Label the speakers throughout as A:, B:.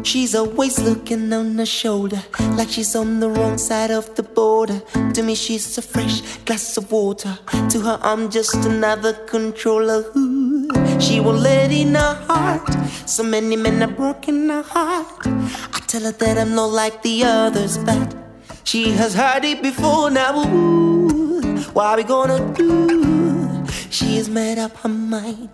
A: She's always looking on her shoulder, like she's on the wrong side of the border. To me she's a fresh glass of water, to her I'm just another controller. Ooh, she won't let in her heart, so many men are broken her heart. I tell her that I'm not like the others, but she has heard it before now. Ooh, what are we gonna do? She has made up her mind.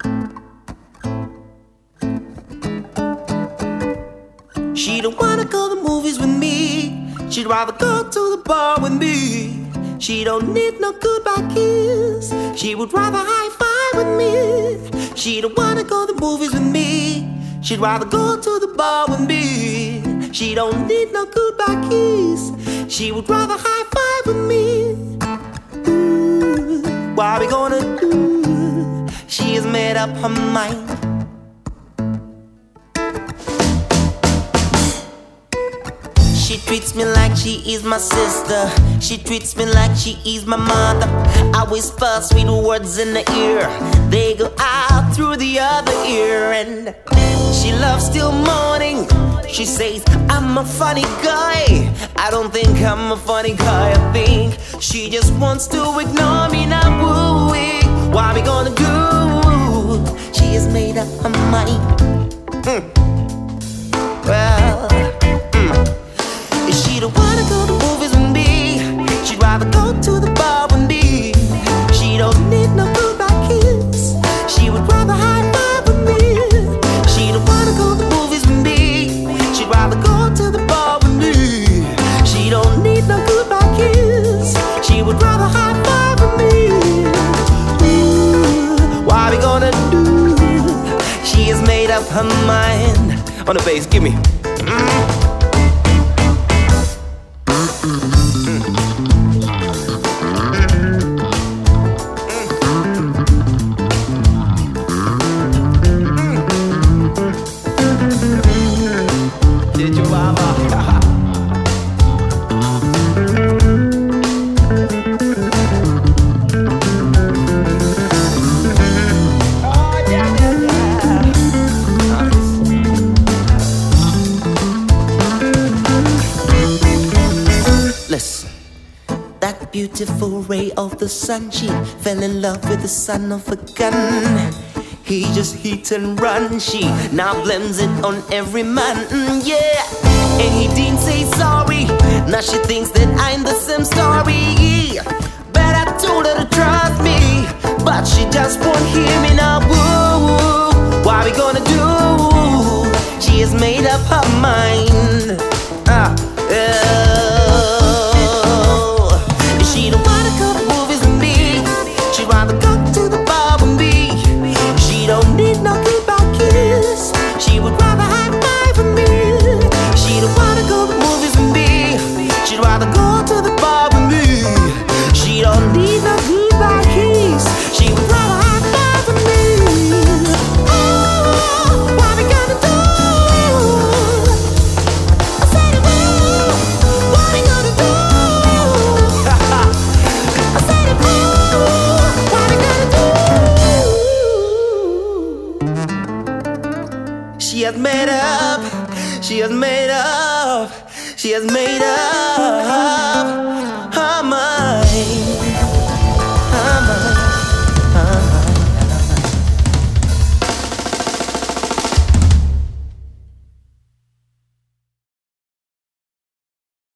A: She don't wanna go to the movies with me, she'd rather go to the bar with me. She don't need no goodbye kiss, she would rather high five with me. She don't wanna go to the movies with me, she'd rather go to the bar with me. She don't need no goodbye kiss, she would rather high five with me. Ooh, what are we gonna do? She has made up her mind. She treats me like she is my sister, she treats me like she is my mother. I whisper sweet words in her ear, they go out through the other ear. And she loves till morning, she says I'm a funny guy. I don't think I'm a funny guy, I think she just wants to ignore me now. Wooey, what are we gonna do? She has made up her mind. Well, she don't wanna go to movies with me, she'd rather go to the bar with me. She don't need no goodbye kiss, she would rather high five with me. She don't wanna go to the movies with me, she'd rather go to the bar with me. She don't need no goodbye kiss, she would rather high five with me. Ooh, what are we gonna do? She has made up her mind. On the bass, give me. Beautiful ray of the sun, she fell in love with the son of a gun. He just hit and run, she now blames it on every man. Yeah, and he didn't say sorry, now she thinks that I'm the same story. But I told her to trust me, but she just won't hear me now. Woo, what are we gonna do? She has made up her mind. She don't wanna go to movies with me, she'd rather go to the bar with me. She don't need no goodbye kiss, she would rather high five with me. She don't wanna go to movies with me, she'd rather go to the bar with me. She don't need no goodbye kiss, she would rather high five with me. Oh, what are we gonna do? I said, oh, what are we gonna do? She has made up, she has made up, she has made up